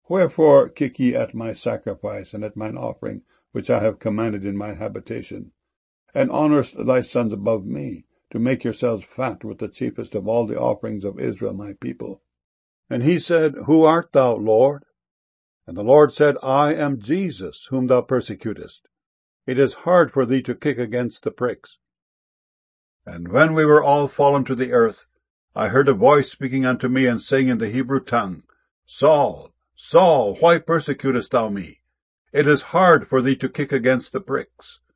Wherefore kick ye at my sacrifice, and at mine offering, which I have commanded in my habitation? And honourest thy sons above me, to make yourselves fat with the chiefest of all the offerings of Israel my people? And he said, Who art thou, Lord? And the Lord said, I am Jesus, whom thou persecutest. It is hard for thee to kick against the pricks. And when we were all fallen to the earth, I heard a voice speaking unto me, and saying in the Hebrew tongue, Saul, Saul, why persecutest thou me? It is hard for thee to kick against the pricks.